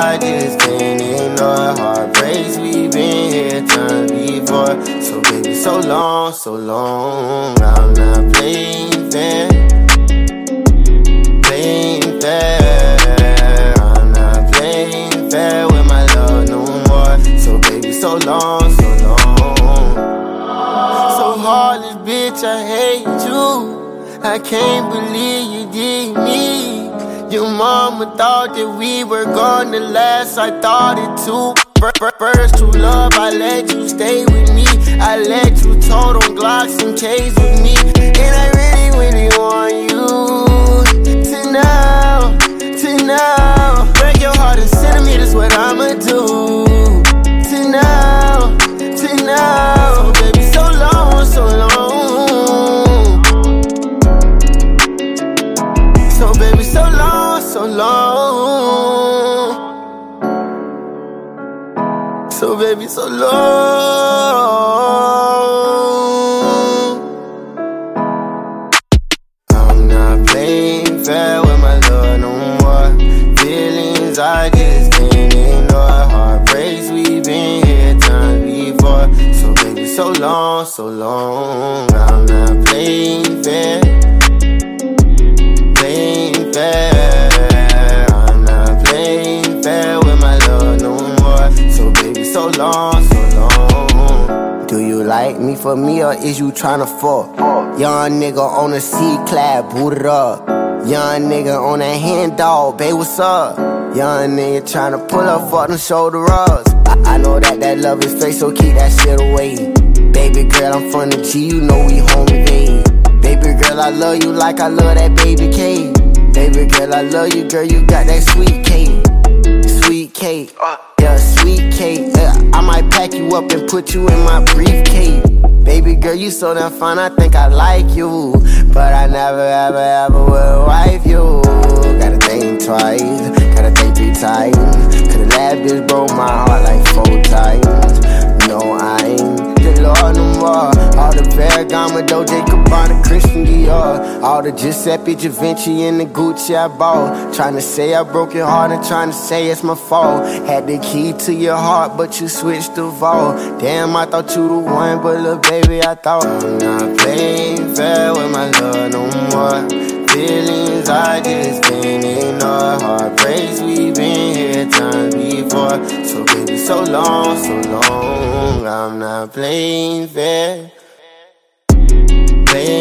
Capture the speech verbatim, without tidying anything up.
I just can't ignore. Heartbreaks, we've been here times before. So baby, so long, so long. I'm not playing fair, playing fair. I'm not playing fair with my love no more. So baby, so long, so long. So heartless, bitch, I hate you. I can't believe you did me. Your mama thought that we were gonna last, I thought it too. First true love, I let you stay with me. I let you tote on Glocks and K's with me. And I really, really want you to know, to know. Break your heart and send me, that's what I'ma do. To know, to know. So baby, so long, so long. So baby, so long, so long. So baby, so long. I'm not playing fair with my love no more. Feelings I just can't ignore. Heartbreaks, we've been here times before. So baby, so long, so long. I'm not playing fair, playing fair. I'm not playing fair with my love no more. So baby, so long, so long. Do you like me for me or is you tryna fuck? Young nigga on a C-clad, booted up. Young nigga on a hand dog, babe, what's up? Young nigga tryna pull up for them shoulder rubs. I, I know that that love is fake, so keep that shit away. Baby girl, I'm from the G, you know we home today. Baby girl, I love you like I love that baby K. Baby girl, I love you, girl, you got that sweet cake. Sweet cake, yeah, sweet cake. Yeah, I might pack you up and put you in my briefcase. Baby girl, you so damn fine, I think I like you. But I never, ever, ever will wife you. Gotta think twice, gotta think three times. Cause that bitch broke my heart like four times. No, I ain't the Lord no more. All the Ferragamo, Dolce Gabbana, Christian Dior. All the Giuseppe Givenchy and the Gucci I bought. Tryna say I broke your heart and tryna say it's my fault. Had the key to your heart, but you switched the vault. Damn, I thought you the one, but little baby, I thought. I'm not playing fair with my love no more. Feelings I just can't ignore. Heartbreaks, we've been here times before. So baby, so long, so long. I'm not playing fair, playing